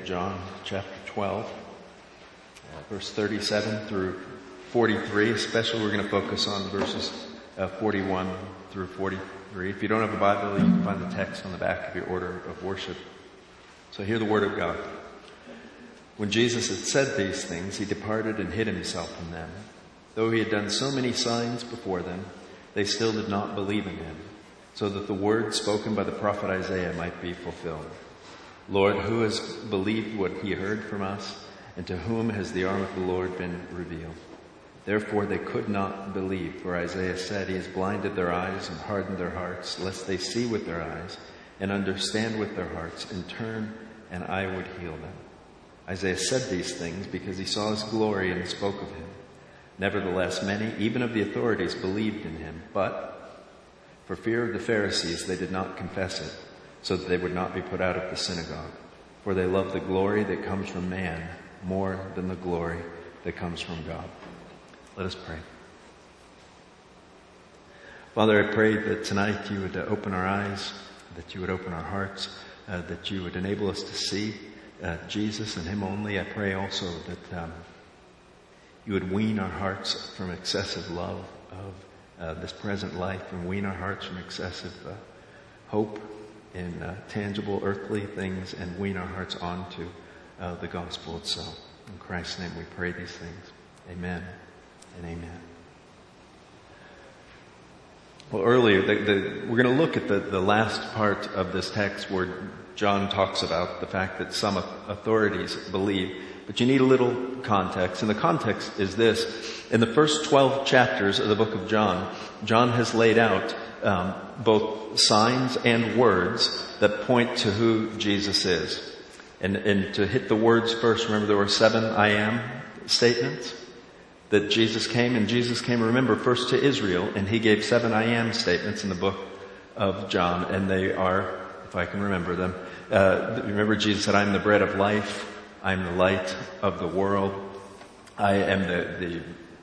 of John, chapter 12, verse 37 through 43. Especially we're going to focus on verses 41 through 43. If you don't have a Bible, you can find the text on the back of your order of worship. So hear the word of God. When Jesus had said these things, he departed and hid himself from them. Though he had done so many signs before them, they still did not believe in him, so that the word spoken by the prophet Isaiah might be fulfilled. Lord, who has believed what he heard from us, and to whom has the arm of the Lord been revealed? Therefore they could not believe, for Isaiah said, he has blinded their eyes and hardened their hearts, lest they see with their eyes and understand with their hearts and turn, and I would heal them. Isaiah said these things because he saw his glory and spoke of him. Nevertheless, many, even of the authorities, believed in him, but for fear of the Pharisees, they did not confess it, so that they would not be put out of the synagogue. For they love the glory that comes from man more than the glory that comes from God. Let us pray. Father, I pray that tonight you would open our eyes, that you would open our hearts, that you would enable us to see Jesus and him only. I pray also that you would wean our hearts from excessive love of this present life, and wean our hearts from excessive hope in tangible earthly things, and wean our hearts onto the gospel itself. In Christ's name we pray these things. Amen and amen. Well, earlier, we're going to look at the last part of this text where John talks about the fact that some authorities believe. But you need a little context. And the context is this. In the first 12 chapters of the book of John, John has laid out both signs and words that point to who Jesus is. And to hit the words first, remember there were 7 I am statements that Jesus came. And Jesus came, remember, first to Israel. And he gave 7 I am statements in the book of John. And they are, if I can remember them, remember Jesus said, I am the bread of life. I am the light of the world. I am the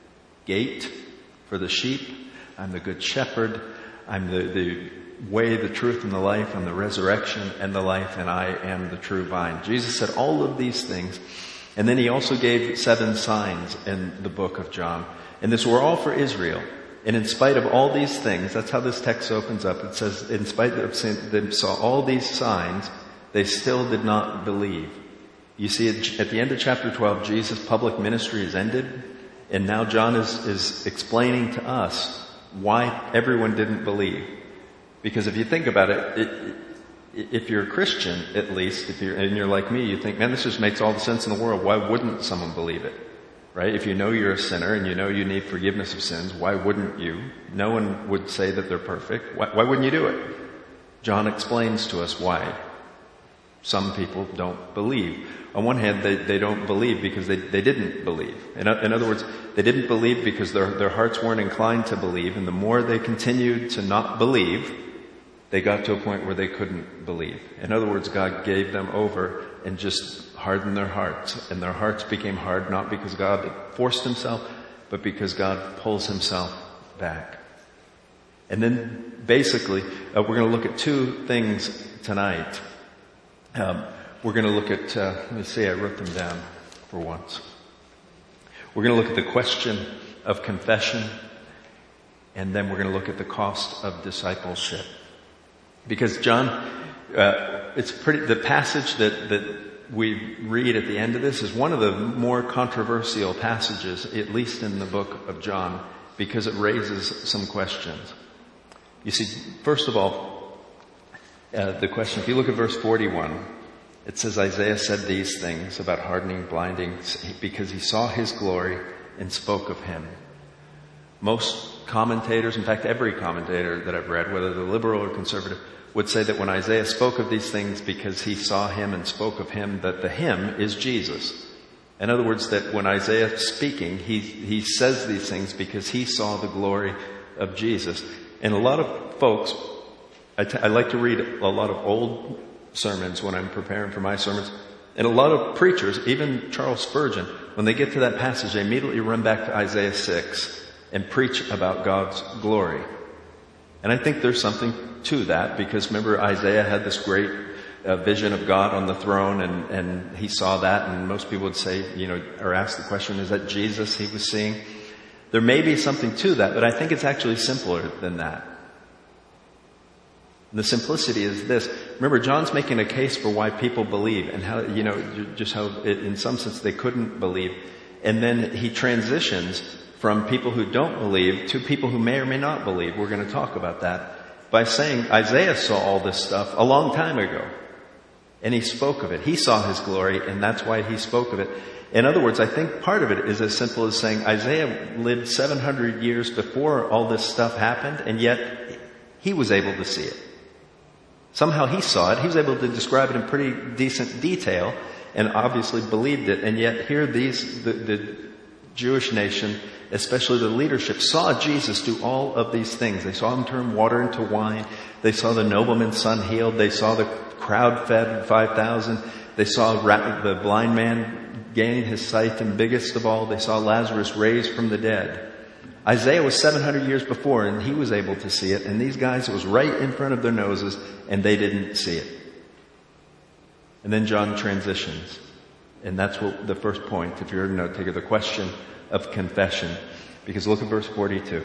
gate for the sheep. I'm the good shepherd. I'm the way, the truth, and the life. I'm the resurrection and the life, and I am the true vine. Jesus said all of these things. And then he also gave 7 signs in the book of John. And this were all for Israel. And in spite of all these things, that's how this text opens up. It says, in spite of them saw all these signs, they still did not believe. You see, at the end of chapter 12, Jesus' public ministry is ended, and now John is explaining to us why everyone didn't believe. Because if you think about it, if you're a Christian, at least, and you're like me, you think, man, this just makes all the sense in the world. Why wouldn't someone believe it? Right? If you know you're a sinner and you know you need forgiveness of sins, why wouldn't you? No one would say that they're perfect. Why wouldn't you do it? John explains to us why some people don't believe. On one hand, they don't believe because they didn't believe. In other words, they didn't believe because their hearts weren't inclined to believe. And the more they continued to not believe, they got to a point where they couldn't believe. In other words, God gave them over and just hardened their hearts. And their hearts became hard not because God forced himself, but because God pulls himself back. And then basically, we're going to look at 2 things tonight. We're going to look at, let me see, I wrote them down for once. We're going to look at the question of confession, and then we're going to look at the cost of discipleship. Because John, the passage that we read at the end of this is one of the more controversial passages, at least in the book of John, because it raises some questions. You see, first of all, the question, if you look at verse 41, it says Isaiah said these things about hardening, blinding, because he saw his glory and spoke of him. Most commentators, in fact every commentator that I've read, whether they're liberal or conservative, would say that when Isaiah spoke of these things because he saw him and spoke of him, that the him is Jesus. In other words, that when Isaiah is speaking, he says these things because he saw the glory of Jesus. And a lot of folks, I like to read a lot of old sermons when I'm preparing for my sermons. And a lot of preachers, even Charles Spurgeon, when they get to that passage, they immediately run back to Isaiah 6 and preach about God's glory. And I think there's something to that, because remember Isaiah had this great a vision of God on the throne, and he saw that, and most people would say, or ask the question, is that Jesus he was seeing? There may be something to that, but I think it's actually simpler than that. And the simplicity is this. Remember, John's making a case for why people believe and how, just how in some sense they couldn't believe. And then he transitions from people who don't believe to people who may or may not believe. We're going to talk about that by saying Isaiah saw all this stuff a long time ago. And he spoke of it. He saw his glory, and that's why he spoke of it. In other words, I think part of it is as simple as saying Isaiah lived 700 years before all this stuff happened, and yet he was able to see it. Somehow he saw it. He was able to describe it in pretty decent detail and obviously believed it. And yet here the Jewish nation, especially the leadership, saw Jesus do all of these things. They saw him turn water into wine. They saw the nobleman's son healed. They saw the crowd fed 5,000. They saw the blind man gain his sight, and biggest of all, they saw Lazarus raised from the dead. Isaiah was 700 years before, and he was able to see it, and these guys, it was right in front of their noses, and they didn't see it. And then John transitions, and that's what the first point, if you're a note taker, the question of confession. Because look at verse 42.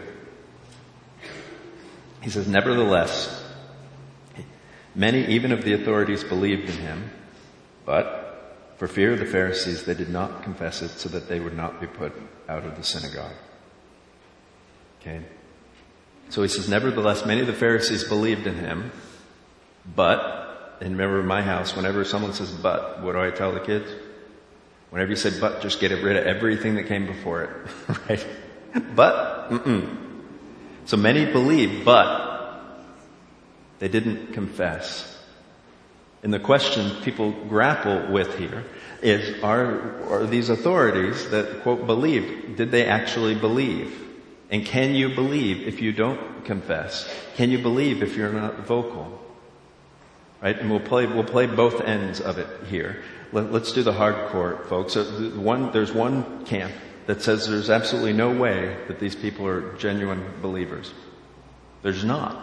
He says, nevertheless, many even of the authorities believed in him, but for fear of the Pharisees, they did not confess it so that they would not be put out of the synagogue. Okay. So he says, nevertheless, many of the Pharisees believed in him, but, and remember in my house, whenever someone says but, what do I tell the kids? Whenever you say but, just get rid of everything that came before it, right? But, So many believed, but they didn't confess. And the question people grapple with here is, are these authorities that, quote, believed, did they actually believe? And can you believe if you don't confess? Can you believe if you're not vocal? Right? And we'll play both ends of it here. Let's do the hardcore, folks. There's one camp that says there's absolutely no way that these people are genuine believers. There's not.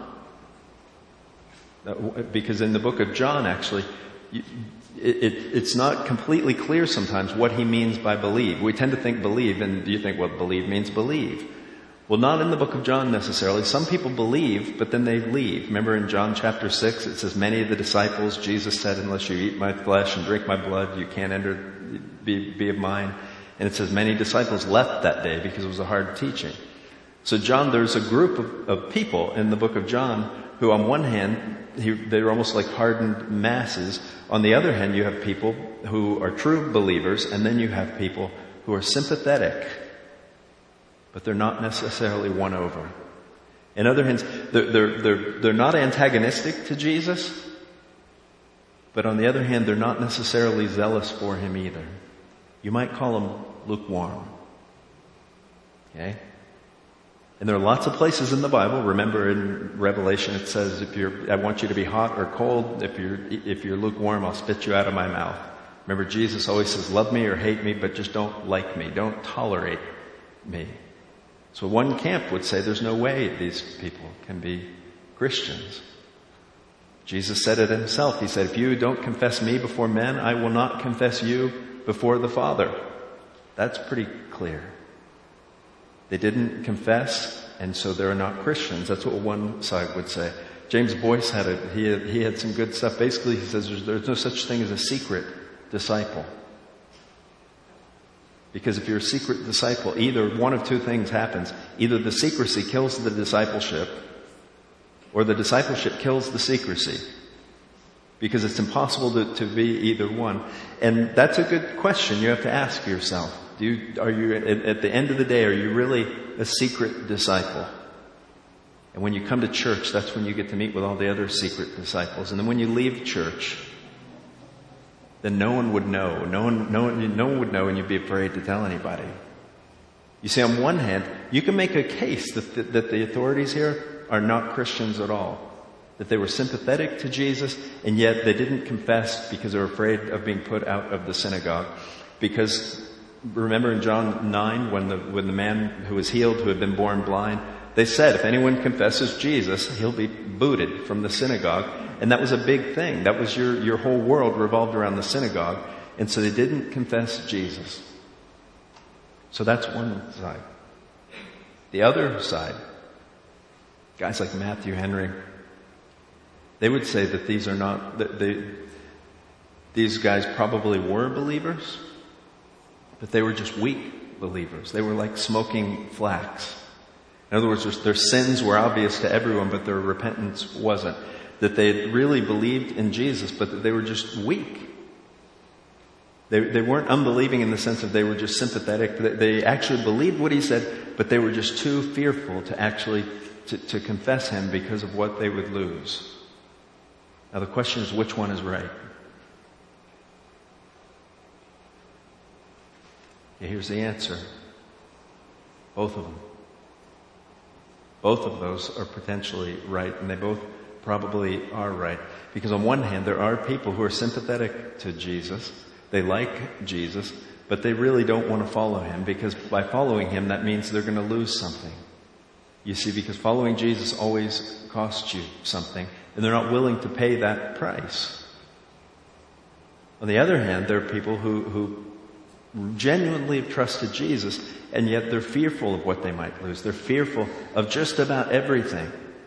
Because in the book of John, actually, it's not completely clear sometimes what he means by believe. We tend to think believe, and you think, well, believe means believe. Well, not in the book of John necessarily. Some people believe, but then they leave. Remember in John chapter 6, it says, many of the disciples, Jesus said, unless you eat my flesh and drink my blood, you can't be of mine. And it says many disciples left that day because it was a hard teaching. So John, there's a group of people in the book of John who on one hand, they're almost like hardened masses. On the other hand, you have people who are true believers, and then you have people who are sympathetic, but they're not necessarily won over. In other hands, they're not antagonistic to Jesus, but on the other hand, they're not necessarily zealous for him either. You might call them lukewarm. Okay? And there are lots of places in the Bible. Remember in Revelation it says, I want you to be hot or cold. If you're lukewarm, I'll spit you out of my mouth. Remember, Jesus always says, love me or hate me, but just don't like me. Don't tolerate me. So one camp would say there's no way these people can be Christians. Jesus said it himself. He said, if you don't confess me before men, I will not confess you before the Father. That's pretty clear. They didn't confess, and so they're not Christians. That's what one side would say. James Boyce he had some good stuff. Basically, he says there's no such thing as a secret disciple. Because if you're a secret disciple, either one of two things happens. Either the secrecy kills the discipleship, or the discipleship kills the secrecy. Because it's impossible to be either one. And that's a good question you have to ask yourself. Are you, at the end of the day, are you really a secret disciple? And when you come to church, that's when you get to meet with all the other secret disciples. And then when you leave church, then no one would know. No one would know, and you'd be afraid to tell anybody. You see, on one hand, you can make a case that the authorities here are not Christians at all. That they were sympathetic to Jesus, and yet they didn't confess because they were afraid of being put out of the synagogue. Because remember in John 9, when the man who was healed, who had been born blind, they said, if anyone confesses Jesus, he'll be booted from the synagogue. And that was a big thing. That was your whole world revolved around the synagogue. And so they didn't confess Jesus. So that's one side. The other side, guys like Matthew Henry, they would say that these are not, these guys probably were believers, but they were just weak believers. They were like smoking flax. In other words, their sins were obvious to everyone, but their repentance wasn't. That they really believed in Jesus, but that they were just weak. They weren't unbelieving in the sense of they were just sympathetic. They actually believed what he said, but they were just too fearful to actually to confess him because of what they would lose. Now the question is, which one is right? Okay, here's the answer. Both of them. Both of those are potentially right, and they both probably are right. Because on one hand, there are people who are sympathetic to Jesus. They like Jesus, but they really don't want to follow him, because by following him, that means they're going to lose something. You see, because following Jesus always costs you something, and they're not willing to pay that price. On the other hand, there are people who genuinely have trusted Jesus, and yet they're fearful of what they might lose. They're fearful of just about everything.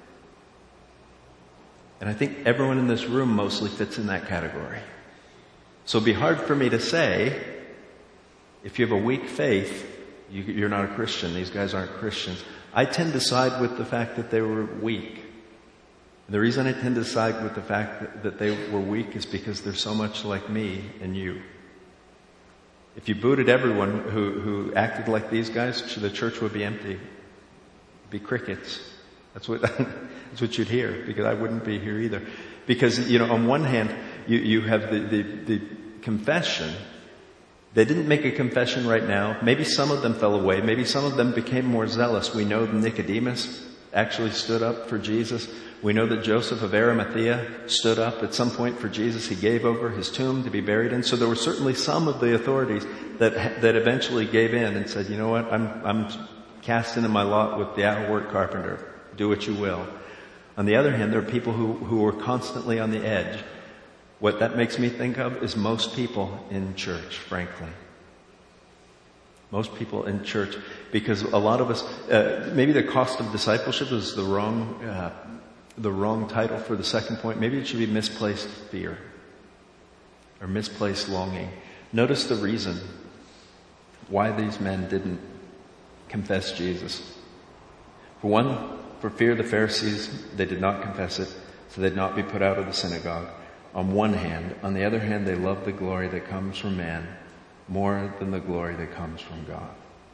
And I think everyone in this room mostly fits in that category. So it'd be hard for me to say, if you have a weak faith, you're not a Christian. These guys aren't Christians. I tend to side with the fact that they were weak. And the reason I tend to side with the fact that they were weak is because they're so much like me and you. If you booted everyone who acted like these guys, the church would be empty. It'd be crickets. That's what you'd hear, because I wouldn't be here either. Because, on one hand, you have the confession. They didn't make a confession right now. Maybe some of them fell away. Maybe some of them became more zealous. We know Nicodemus actually stood up for Jesus. We know that Joseph of Arimathea stood up at some point for Jesus. He gave over his tomb to be buried in. So there were certainly some of the authorities that eventually gave in and said, you know what, I'm casting in my lot with the out-of-work carpenter. Do what you will. On the other hand, there are people who are constantly on the edge. What that makes me think of is most people in church, frankly. Most people in church, because a lot of us, maybe the cost of discipleship is the wrong title for the second point. Maybe it should be misplaced fear or misplaced longing. Notice the reason why these men didn't confess Jesus. For one, for fear of the Pharisees, they did not confess it, so they'd not be put out of the synagogue. On one hand. On the other hand, they loved the glory that comes from man more than the glory that comes from God.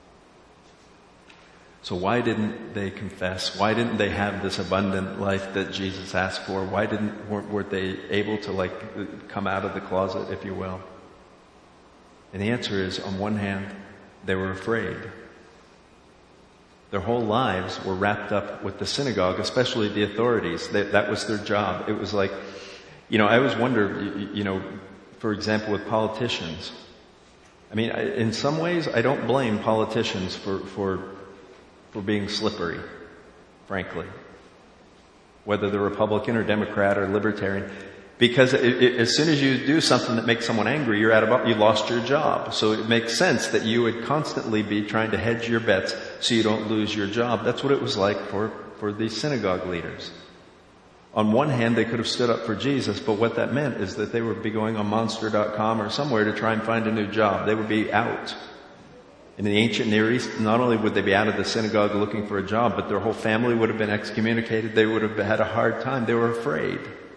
So why didn't they confess? Why didn't they have this abundant life that Jesus asked for? Why weren't they able to come out of the closet, if you will? And the answer is, on one hand, they were afraid. Their whole lives were wrapped up with the synagogue, especially the authorities. That was their job. It was like, I always wonder, for example, with politicians. I mean, in some ways, I don't blame politicians for being slippery, frankly. Whether they're Republican or Democrat or Libertarian. Because as soon as you do something that makes someone angry, you lost your job. So it makes sense that you would constantly be trying to hedge your bets so you don't lose your job. That's what it was like for these synagogue leaders. On one hand, they could have stood up for Jesus, but what that meant is that they would be going on Monster.com or somewhere to try and find a new job. They would be out. In the ancient Near East, not only would they be out of the synagogue looking for a job, but their whole family would have been excommunicated. They would have had a hard time. They were afraid.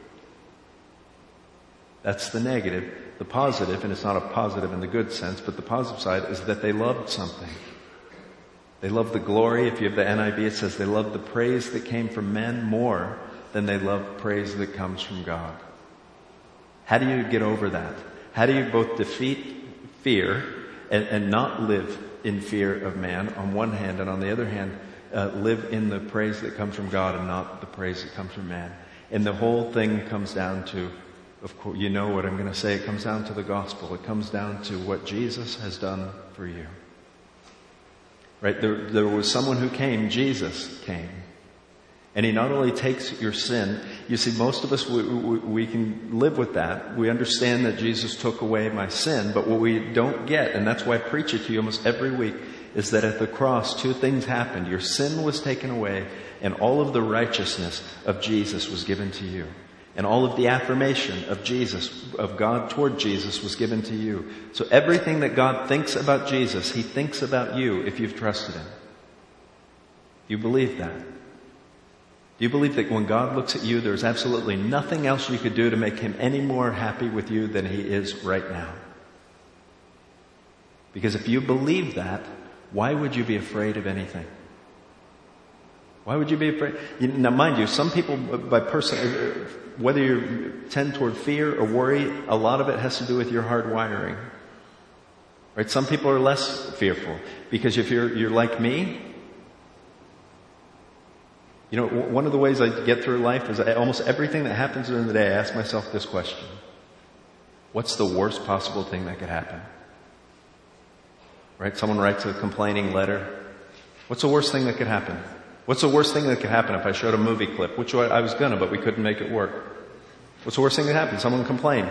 That's the negative. The positive, and it's not a positive in the good sense, but the positive side is that they loved something. They loved the glory. If you have the NIV, it says they loved the praise that came from men more than they loved praise that comes from God. How do you get over that? How do you both defeat fear and not live in fear of man on one hand, and on the other hand, live in the praise that comes from God and not the praise that comes from man? And the whole thing comes down to, of course, you know what I'm going to say, it comes down to the gospel. It comes down to what Jesus has done for you. Right? There was someone who came, Jesus came. And he not only takes your sin, you see, most of us, we can live with that. We understand that Jesus took away my sin, but what we don't get, and that's why I preach it to you almost every week, is that at the cross, two things happened. Your sin was taken away, and all of the righteousness of Jesus was given to you. And all of the affirmation of Jesus, of God toward Jesus, was given to you. So everything that God thinks about Jesus, he thinks about you if you've trusted him. Do you believe that? Do you believe that when God looks at you, there's absolutely nothing else you could do to make him any more happy with you than he is right now? Because if you believe that, why would you be afraid of anything? Why would you be afraid? Now, mind you, some people, whether you tend toward fear or worry, a lot of it has to do with your hard wiring. Right? Some people are less fearful because if you're like me, you know, one of the ways I get through life is almost everything that happens during the day, I ask myself this question: what's the worst possible thing that could happen? Right? Someone writes a complaining letter. What's the worst thing that could happen? What's the worst thing that could happen if I showed a movie clip? Which I was gonna, but we couldn't make it work. What's the worst thing that happened? Someone complained.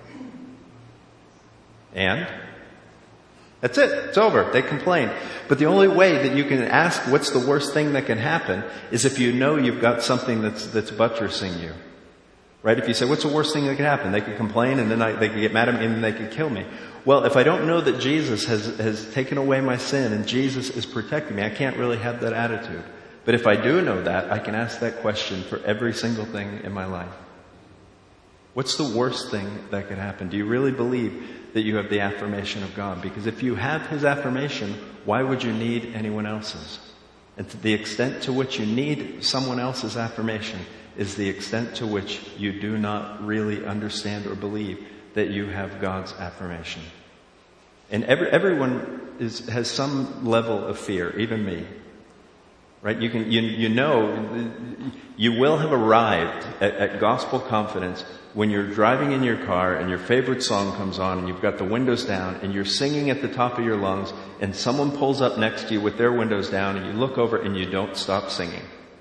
And? That's it. It's over. They complain. But the only way that you can ask what's the worst thing that can happen is if you know you've got something that's buttressing you. Right? If you say, what's the worst thing that could happen? They could complain and then they could get mad at me and they could kill me. Well, if I don't know that Jesus has taken away my sin and Jesus is protecting me, I can't really have that attitude. But if I do know that, I can ask that question for every single thing in my life. What's the worst thing that could happen? Do you really believe that you have the affirmation of God? Because if you have his affirmation, why would you need anyone else's? And to the extent to which you need someone else's affirmation is the extent to which you do not really understand or believe that you have God's affirmation. And everyone has some level of fear, even me. Right? You know, you will have arrived at gospel confidence when you're driving in your car and your favorite song comes on and you've got the windows down and you're singing at the top of your lungs and someone pulls up next to you with their windows down and you look over and you don't stop singing.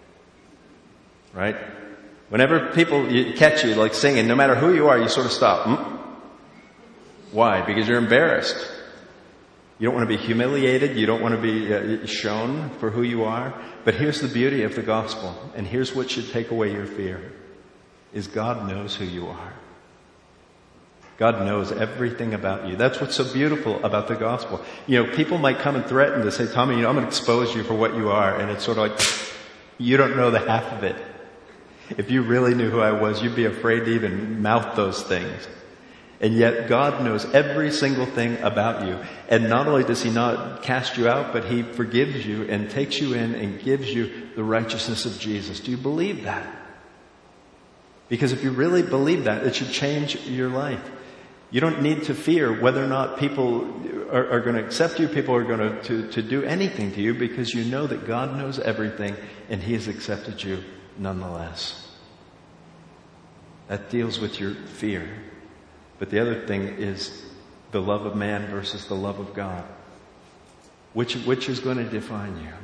Right? Whenever people catch you like singing, no matter who you are, you sort of stop. Why? Because you're embarrassed. You don't want to be humiliated. You don't want to be shown for who you are. But here's the beauty of the gospel. And here's what should take away your fear. Is God knows who you are. God knows everything about you. That's what's so beautiful about the gospel. You know, people might come and threaten to say, Tommy, I'm going to expose you for what you are. And it's sort of like, you don't know the half of it. If you really knew who I was, you'd be afraid to even mouth those things. And yet God knows every single thing about you. And not only does he not cast you out, but he forgives you and takes you in and gives you the righteousness of Jesus. Do you believe that? Because if you really believe that, it should change your life. You don't need to fear whether or not people are going to accept you, people are going to do anything to you, because you know that God knows everything and he has accepted you nonetheless. That deals with your fear. But the other thing is the love of man versus the love of God. Which is going to define you?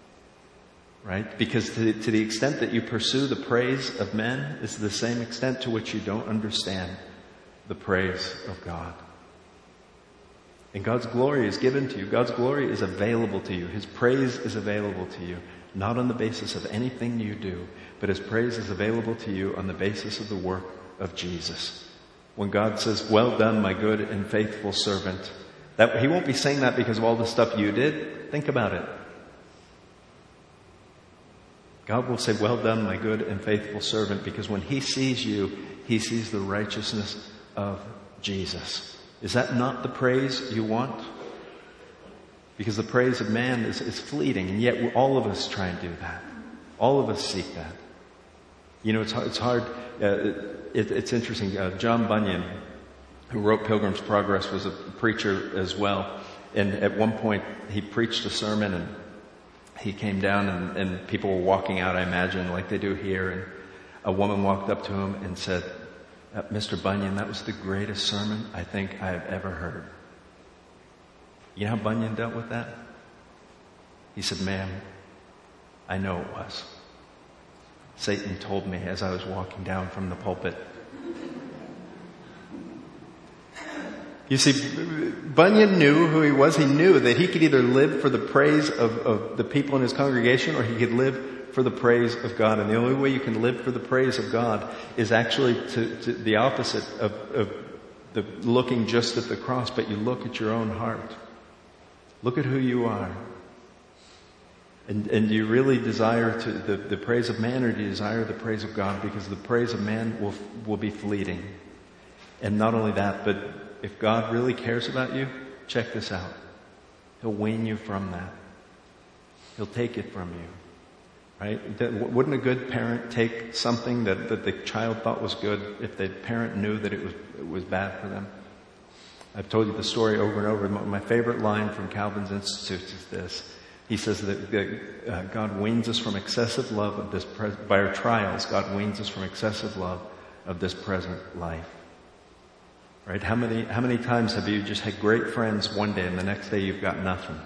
Right? Because to the extent that you pursue the praise of men is the same extent to which you don't understand the praise of God. And God's glory is given to you. God's glory is available to you. His praise is available to you. Not on the basis of anything you do, but his praise is available to you on the basis of the work of Jesus. When God says, well done, my good and faithful servant, that he won't be saying that because of all the stuff you did. Think about it. God will say, well done, my good and faithful servant, because when he sees you, he sees the righteousness of Jesus. Is that not the praise you want? Because the praise of man is fleeting, and yet all of us try and do that. All of us seek that. You know, it's hard. It's interesting. John Bunyan, who wrote Pilgrim's Progress, was a preacher as well. And at one point, he preached a sermon, and he came down, and people were walking out, I imagine, like they do here. And a woman walked up to him and said, Mr. Bunyan, that was the greatest sermon I think I've ever heard. You know how Bunyan dealt with that? He said, ma'am, I know it was. Satan told me as I was walking down from the pulpit. You see, Bunyan knew who he was. He knew that he could either live for the praise of the people in his congregation, or he could live for the praise of God. And the only way you can live for the praise of God is actually to the opposite of the looking just at the cross, but you look at your own heart. Look at who you are. And do you really desire the praise of man, or do you desire the praise of God? Because the praise of man will be fleeting. And not only that, but if God really cares about you, check this out. He'll wean you from that. He'll take it from you. Right? Wouldn't a good parent take something that the child thought was good if the parent knew that it was bad for them? I've told you the story over and over. My favorite line from Calvin's Institute is this. He says that God weans us from excessive love of this by our trials. God weans us from excessive love of this present life. Right? How many times have you just had great friends one day and the next day you've got nothing?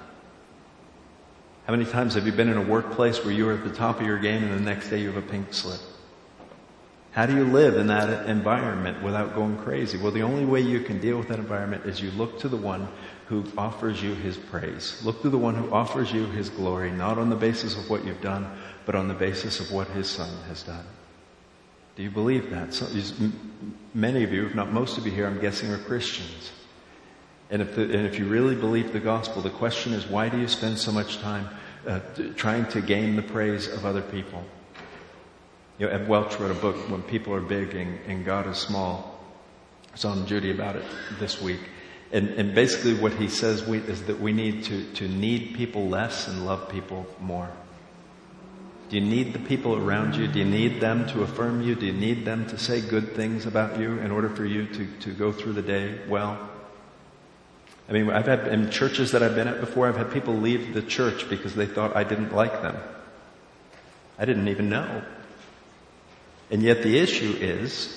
How many times have you been in a workplace where you were at the top of your game and the next day you have a pink slip? How do you live in that environment without going crazy? Well, the only way you can deal with that environment is you look to the one who offers you his praise. Look to the one who offers you his glory, not on the basis of what you've done, but on the basis of what his Son has done. Do you believe that? So, many of you, if not most of you here, I'm guessing, are Christians. And if you really believe the gospel, the question is, why do you spend so much time trying to gain the praise of other people? You know, Ed Welch wrote a book, When People Are Big and God is Small. I was on Judy about it this week. And basically what he says is that we need to need people less and love people more. Do you need the people around you? Do you need them to affirm you? Do you need them to say good things about you in order for you to go through the day well? I mean, I've had, in churches that I've been at before, I've had people leave the church because they thought I didn't like them. I didn't even know. And yet the issue is,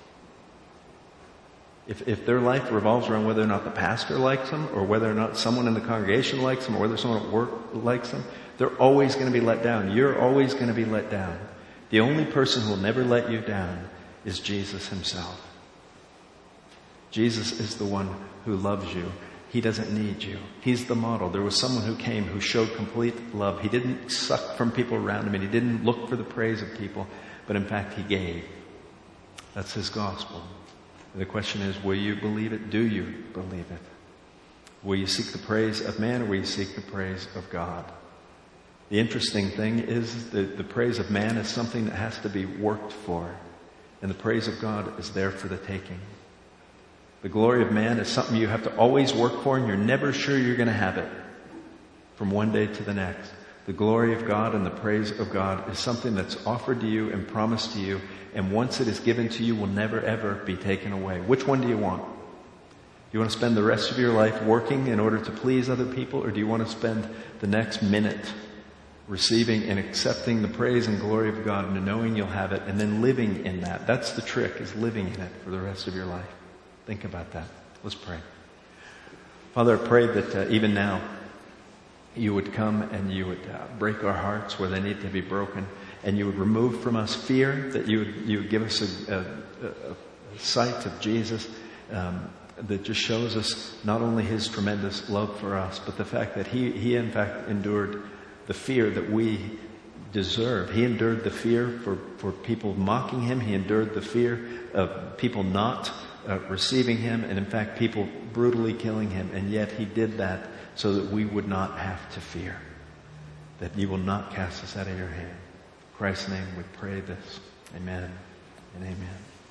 if their life revolves around whether or not the pastor likes them, or whether or not someone in the congregation likes them, or whether someone at work likes them, they're always going to be let down. You're always going to be let down. The only person who will never let you down is Jesus himself. Jesus is the one who loves you. He doesn't need you. He's the model. There was someone who came who showed complete love. He didn't suck from people around him, and he didn't look for the praise of people, but in fact he gave. That's his gospel. And the question is, will you believe it? Do you believe it? Will you seek the praise of man, or will you seek the praise of God? The interesting thing is that the praise of man is something that has to be worked for, and the praise of God is there for the taking. The glory of man is something you have to always work for, and you're never sure you're going to have it from one day to the next. The glory of God and the praise of God is something that's offered to you and promised to you, and once it is given to you, will never ever be taken away. Which one do you want? Do you want to spend the rest of your life working in order to please other people, or do you want to spend the next minute receiving and accepting the praise and glory of God and knowing you'll have it, and then living in that? That's the trick, is living in it for the rest of your life. Think about that. Let's pray. Father, I pray that even now you would come and you would break our hearts where they need to be broken, and you would remove from us fear, that you would give us a sight of Jesus that just shows us not only his tremendous love for us, but the fact that he in fact endured the fear that we deserve. He endured the fear for people mocking him. He endured the fear of people not receiving him, and in fact people brutally killing him, and yet he did that so that we would not have to fear, that you will not cast us out of your hand. In Christ's name we pray this. Amen and amen.